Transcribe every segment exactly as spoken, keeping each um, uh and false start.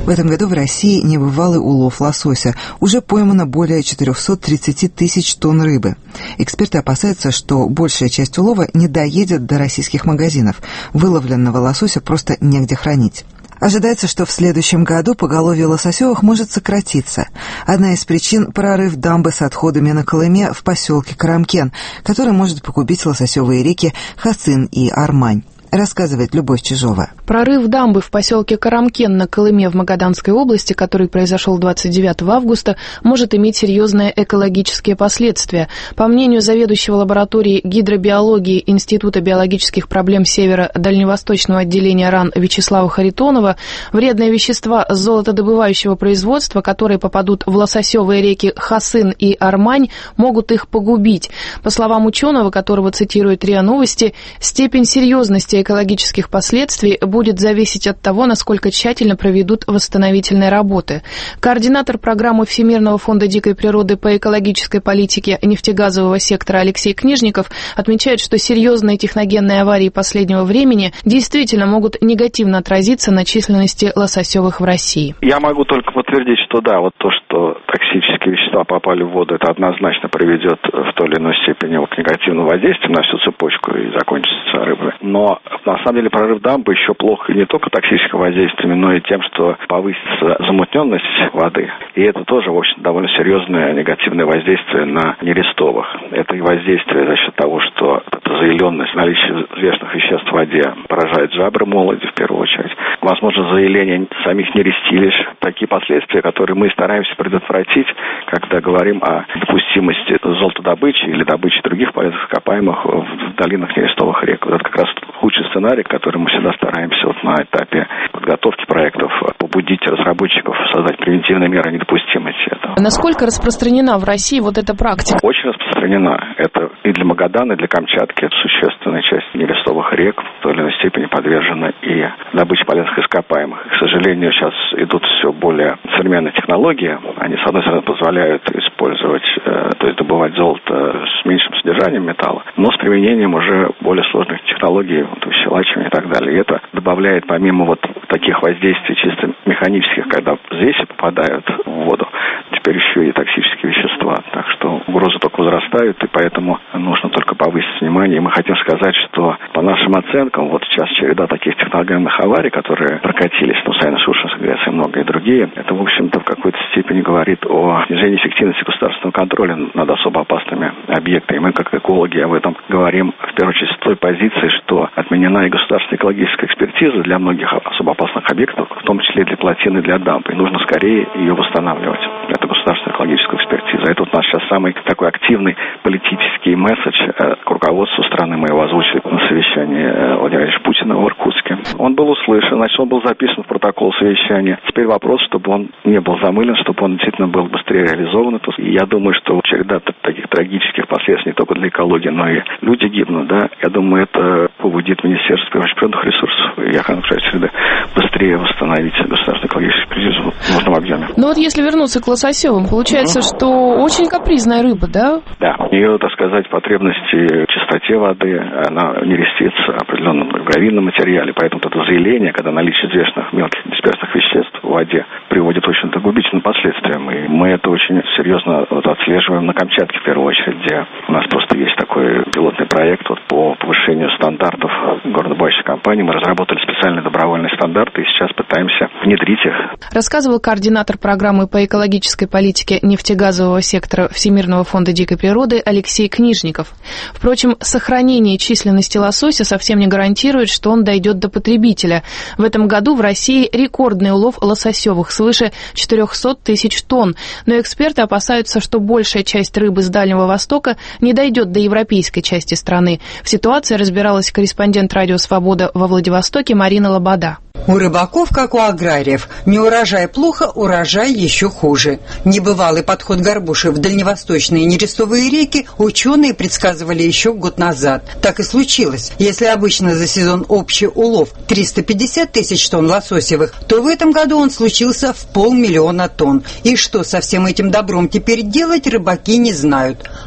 В этом году в России небывалый улов лосося. Уже поймано более четыреста тридцать тысяч тонн рыбы. Эксперты опасаются, что большая часть улова не доедет до российских магазинов. Выловленного лосося просто негде хранить. Ожидается, что в следующем году поголовье лососевых может сократиться. Одна из причин – прорыв дамбы с отходами на Колыме в поселке Карамкен, который может погубить лососевые реки Хацин и Армань. Рассказывает Любовь Чижова. Прорыв дамбы в поселке Карамкен на Колыме в Магаданской области, который произошел двадцать девятого августа, может иметь серьезные экологические последствия. По мнению заведующего лабораторией гидробиологии Института биологических проблем Северо-Дальневосточного отделения РАН Вячеслава Харитонова, вредные вещества золотодобывающего производства, которые попадут в лососевые реки Хацин и Армань, могут их погубить. По словам ученого, которого цитирует РИА Новости, степень серьезности экологических последствий будет зависеть от того, насколько тщательно проведут восстановительные работы. Координатор программы Всемирного фонда дикой природы по экологической политике нефтегазового сектора Алексей Книжников отмечает, что серьезные техногенные аварии последнего времени действительно могут негативно отразиться на численности лососевых в России. Я могу только подтвердить, что да, вот то, что токсические вещества попали в воду, это однозначно приведет в той или иной степени к негативному воздействию на всю цепочку и закончится рыбой. Но на самом деле прорыв дамбы еще плохо не только токсическим воздействием, но и тем, что повысится замутненность воды. И это тоже, в общем, довольно серьезное негативное воздействие на нерестовых. Это и воздействие за счет того, что эта заиленность, наличие взвешенных веществ в воде поражает жабры молоди в первую очередь. Возможно, заиление самих нерестилищ. Такие последствия, которые мы стараемся предотвратить, когда говорим о допустимости золотодобычи или добычи других полезных ископаемых в долинах нерестовых рек. Вот это как раз худший сценарий, который мы всегда стараемся вот на этапе подготовки проектов побудить разработчиков создать превентивные меры недопустимости этого. Насколько распространена в России вот эта практика? Очень распространена. Это и для Магадана, и для Камчатки. Это существенная часть нерестовых рек в той или иной степени подвержена и добыче полезных ископаемых. И, к сожалению, сейчас идут все более современные технологии. Они, с одной стороны, позволяют использовать, э, то есть добывать золото с меньшим содержанием металла, но с применением уже более сложных технологий, вот, выщелачивания и так далее. И это добавляет, помимо вот таких воздействий чисто механических, когда взвеси попадают в воду, теперь еще и токсические вещества. Так что угрозы только возрастают, и поэтому нужно только повысить внимание. И мы хотим сказать, что по нашим оценкам, вот сейчас череда таких техногенных аварий, которые прокатились, ну, Саяно-Шушенская ГЭС и многие другие, это, в общем-то, в какой-то степени говорит о снижении эффективности государственного контроля над особо опасными объектами. Мы, как экологи, об этом говорим, в первую очередь, с той позиции, что отменена и государственная экологическая экспертиза для многих особо опасных объектов, в том числе для плотины, для дамб. И нужно скорее ее восстанавливать. Это государственная экологическая экспертиза. Это вот наш сейчас самый такой активный политический месседж к руководству страны. Мы его озвучили на совещании Владимира Ильича Путина в Иркутске. Он был услышан, значит, он был записан в протокол совещания. Теперь вопрос, чтобы он не был замылен, чтобы он действительно был быстрее реализован. И я думаю, что череда таких трагических последствий не только для экологии, но и люди гибнут, да. Я думаю, это побудит Министерство природных ресурсов и охраны окружающей среды быстрее восстановить государственную экологическую экспертизу в нужном объеме. Ну вот если вернуться к лососевым, получается, mm-hmm. что очень капризная рыба, да? Да, у нее, так сказать, потребности в чистоте воды, она нерестится определенном гравийном материале, поэтому это заиление, когда наличие известных мелких дисперсных веществ в воде приводит очень к губительным последствиям. И мы это очень серьезно вот отслеживаем на Камчатке, в первую очередь, где у нас просто есть такой пилотный проект вот, по повышению стандартов горнодобывающей компании. Мы разработали специальные добровольные стандарты и сейчас пытаемся внедрить их. Рассказывал координатор программы по экологической политике нефтегазового сектора Всемирного фонда дикой природы Алексей Книжников. Впрочем, сохранение численности лосося совсем не гарантирует, что он дойдет до потребителя. В этом году в России рекордный улов лососевых свыше четыреста тысяч тонн, но эксперты опасаются, что большая часть рыбы с Дальнего Востока не дойдет до европейской части страны. В ситуации разбиралась корреспондент «Радио Свобода» во Владивостоке Марина Лобода. У рыбаков, как у аграриев, не урожай плохо, урожай еще хуже. Небывалый подход горбуши в дальневосточные нерестовые реки ученые предсказывали еще год назад. Так и случилось. Если обычно за сезон общий улов триста пятьдесят тысяч тонн лососевых, то в этом году он случился в полмиллиона тонн. И что со всем этим добром теперь делать, рыбаки не знают.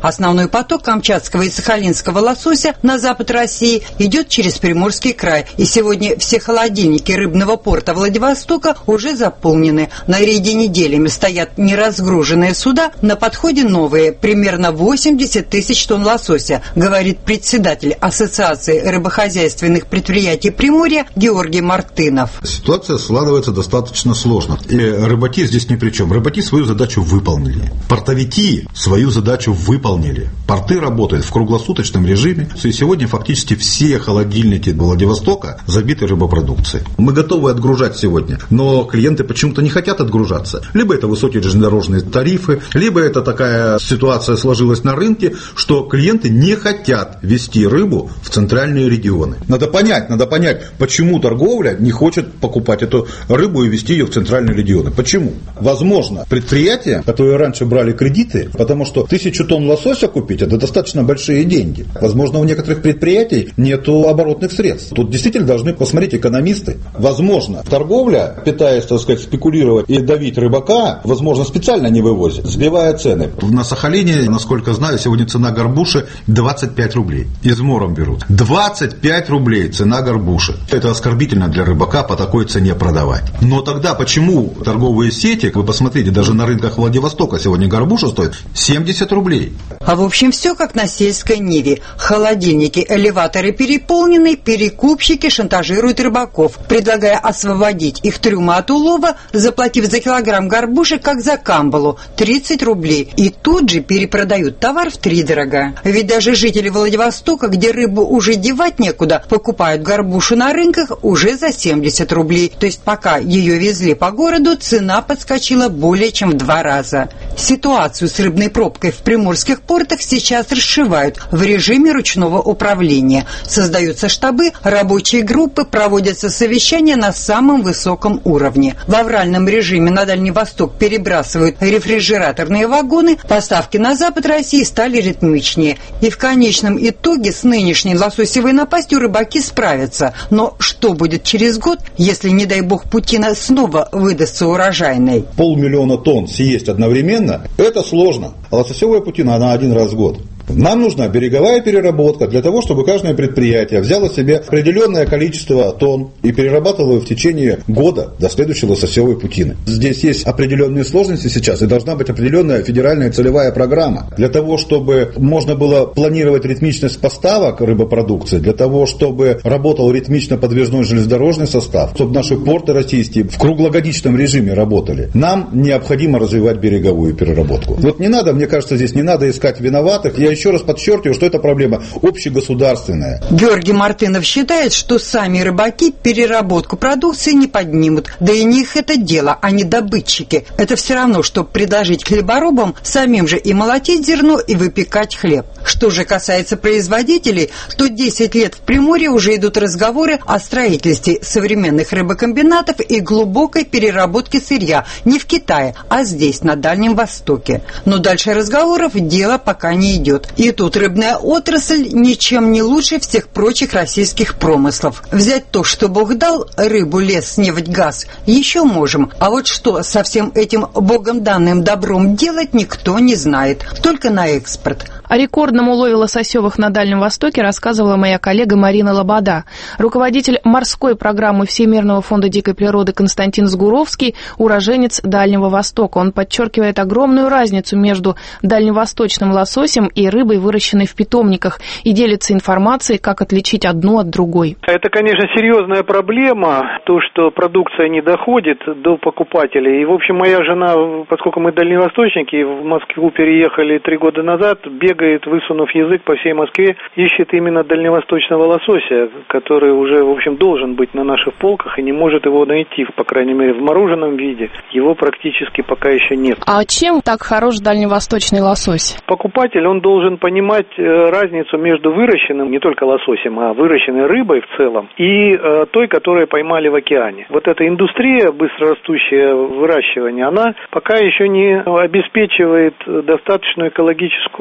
Основной поток камчатского и сахалинского лосося на запад России идет через Приморский край. И сегодня все холодильники рыбного порта Владивостока уже заполнены. На рейде неделями стоят неразгруженные суда, на подходе новые, примерно восемьдесят тысяч тонн лосося, говорит председатель Ассоциации рыбохозяйственных предприятий Приморья Георгий Мартынов. Ситуация складывается достаточно сложно. И рыбаки здесь ни при чем. Рыбаки свою задачу выполнили. Портовики свою задачу выполнили. Порты работают в круглосуточном режиме. И сегодня фактически все холодильники Владивостока забиты рыбопродукцией. Мы готовы отгружать сегодня, но клиенты почему-то не хотят отгружаться. Либо это высокие железнодорожные тарифы, либо это такая ситуация сложилась на рынке, что клиенты не хотят везти рыбу в центральные регионы. Надо понять, надо понять, почему торговля не хочет покупать эту рыбу и везти ее в центральные регионы. Почему? Возможно, предприятия, которые раньше брали кредиты, потому что тысячу тонн лосося купить – это достаточно большие деньги. Возможно, у некоторых предприятий нет оборотных средств. Тут действительно должны посмотреть экономисты. Возможно, торговля, пытаясь, так сказать, спекулировать и давить рыбака, возможно, специально не вывозит, сбивая цены. На Сахалине, насколько знаю, сегодня цена горбуши двадцать пять рублей. Измором берут. двадцать пять рублей цена горбуши. Это оскорбительно для рыбака по такой цене продавать. Но тогда почему торговые сети, вы посмотрите, даже на рынках Владивостока сегодня горбуша стоит семьдесят рублей. А в общем все как на сельской ниве. Холодильники, элеваторы переполнены, перекупщики шантажируют рыбаков, предлагая освободить их трюмы от улова, заплатив за килограмм горбуши, как за камбалу, тридцать рублей. И тут же перепродают товар втридорога. Ведь даже жители Владивостока, где рыбу уже девать некуда, покупают горбушу на рынках уже за семьдесят рублей. То есть пока ее везли по городу, цена подскочила более чем в два раза. Ситуацию с рыбной пробкой в приморских портах сейчас расшивают в режиме ручного управления. Создаются штабы, рабочие группы, проводятся совещания на самом высоком уровне. В авральном режиме на Дальний Восток перебрасывают рефрижераторные вагоны, поставки на запад России стали ритмичнее. И в конечном итоге с нынешней лососевой напастью рыбаки справятся. Но что будет через год, если, не дай бог, путина снова выдастся урожайной? Полмиллиона тонн съесть одновременно – это сложно. А лососевая путина, она один раз в год. Нам нужна береговая переработка для того, чтобы каждое предприятие взяло себе определенное количество тонн и перерабатывало в течение года до следующей лососевой путины. Здесь есть определенные сложности сейчас, и должна быть определенная федеральная целевая программа для того, чтобы можно было планировать ритмичность поставок рыбопродукции, для того, чтобы работал ритмично подвижной железнодорожный состав, чтобы наши порты российские в круглогодичном режиме работали. Нам необходимо развивать береговую переработку. Вот не надо, мне кажется, здесь не надо искать виноватых. Я еще раз подчеркиваю, что эта проблема общегосударственная. Георгий Мартынов считает, что сами рыбаки переработку продукции не поднимут. Да и не их это дело, а не добытчики. Это все равно, что предложить хлеборобам самим же и молотить зерно, и выпекать хлеб. Что же касается производителей, то десять лет в Приморье уже идут разговоры о строительстве современных рыбокомбинатов и глубокой переработке сырья не в Китае, а здесь, на Дальнем Востоке. Но дальше разговоров дело пока не идет. И тут рыбная отрасль ничем не лучше всех прочих российских промыслов. Взять то, что Бог дал, рыбу, лес, нефть, газ, еще можем. А вот что со всем этим Богом данным добром делать, никто не знает. Только на экспорт. О рекордном улове лососевых на Дальнем Востоке рассказывала моя коллега Марина Лобода. Руководитель морской программы Всемирного фонда дикой природы Константин Сгуровский – уроженец Дальнего Востока. Он подчеркивает огромную разницу между дальневосточным лососем и рыбой, выращенной в питомниках, и делится информацией, как отличить одну от другой. Это, конечно, серьезная проблема, то, что продукция не доходит до покупателей. И, в общем, моя жена, поскольку мы дальневосточники, в Москву переехали три года назад, бегает, высунув язык по всей Москве, ищет именно дальневосточного лосося, который уже, в общем, должен быть на наших полках и не может его найти, по крайней мере, в мороженом виде. Его практически пока еще нет. А чем так хорош дальневосточный лосось? Покупатель, он должен понимать разницу между выращенным, не только лососем, а выращенной рыбой в целом, и э, той, которую поймали в океане. Вот эта индустрия, быстрорастущее выращивание, она пока еще не обеспечивает достаточную экологическую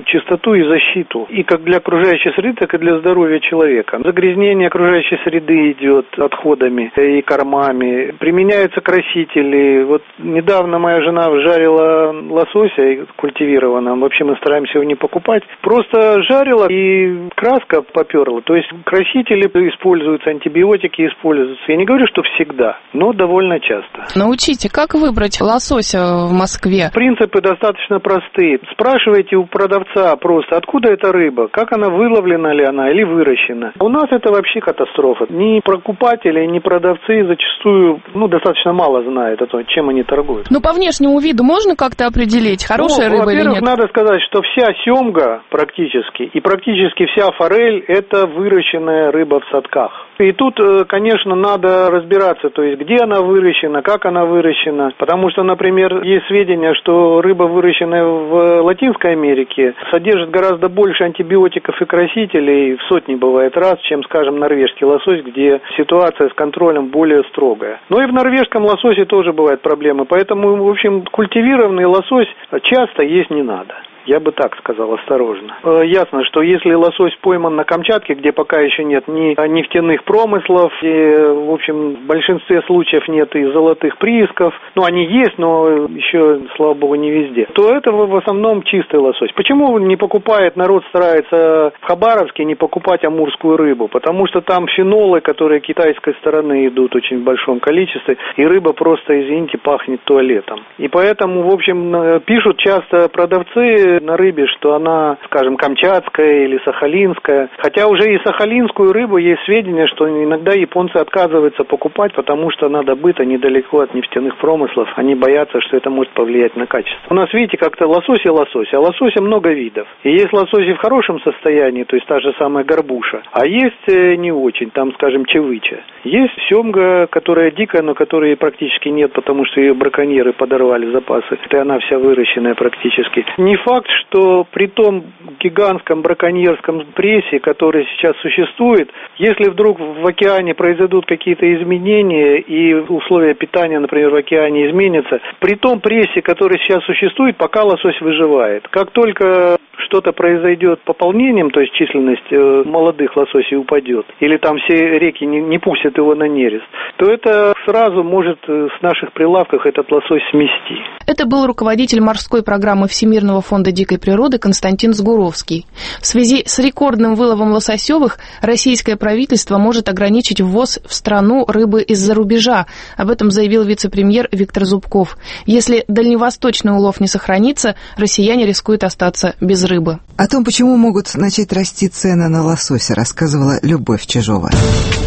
чистоту и защиту. И как для окружающей среды, так и для здоровья человека. Загрязнение окружающей среды идет отходами и кормами. Применяются красители. Вот недавно моя жена жарила лосося культивированного. Вообще мы стараемся его не покупать. Просто жарила, и краска поперла. То есть красители используются, антибиотики используются. Я не говорю, что всегда, но довольно часто. Научите, как выбрать лосося в Москве? Принципы достаточно простые. Спрашивайте у продавца просто, откуда эта рыба, как она, выловлена ли она или выращена. У нас это вообще катастрофа. Ни покупатели, ни продавцы зачастую ну, достаточно мало знают о том, чем они торгуют. Ну, по внешнему виду можно как-то определить, хорошая ну, рыба или нет? Во-первых, надо сказать, что вся семга практически и практически вся форель – это выращенная рыба в садках. И тут, конечно, надо разбираться, то есть где она выращена, как она выращена. Потому что, например, есть сведения, что рыба, выращенная в Латинской Америке, содержит гораздо больше антибиотиков и красителей, в сотни бывает раз, чем, скажем, норвежский лосось, где ситуация с контролем более строгая. Но и в норвежском лососе тоже бывают проблемы, поэтому, в общем, культивированный лосось часто есть не надо. Я бы так сказал, осторожно. Ясно, что если лосось пойман на Камчатке, где пока еще нет ни нефтяных промыслов, и, в общем, в большинстве случаев нет и золотых приисков, ну, они есть, но еще, слава богу, не везде, то это в основном чистый лосось. Почему не покупает, народ старается в Хабаровске не покупать амурскую рыбу? Потому что там фенолы, которые китайской стороны идут очень в большом количестве, и рыба просто, извините, пахнет туалетом. И поэтому, в общем, пишут часто продавцы на рыбе, что она, скажем, камчатская или сахалинская. Хотя уже и сахалинскую рыбу есть сведения, что иногда японцы отказываются покупать, потому что она добыта недалеко от нефтяных промыслов. Они боятся, что это может повлиять на качество. У нас, видите, как-то лосось и лосось. А лосося много видов. И есть лососи в хорошем состоянии, то есть та же самая горбуша. А есть не очень, там, скажем, чевыча. Есть семга, которая дикая, но которой практически нет, потому что ее браконьеры подорвали запасы. И она вся выращенная практически. Не факт, что при том гигантском браконьерском прессе, который сейчас существует, если вдруг в океане произойдут какие-то изменения и условия питания, например, в океане изменятся, при том прессе, который сейчас существует, пока лосось выживает. Как только что-то произойдет пополнением, то есть численность молодых лососей упадет, или там все реки не, не пустят его на нерест, то это сразу может с наших прилавков этот лосось смести. Это был руководитель морской программы Всемирного фонда дикой природы Константин Сгуровский. В связи с рекордным выловом лососевых российское правительство может ограничить ввоз в страну рыбы из-за рубежа. Об этом заявил вице-премьер Виктор Зубков. Если дальневосточный улов не сохранится, россияне рискуют остаться без рыбы. О том, почему могут начать расти цены на лосося, рассказывала Любовь Чижова.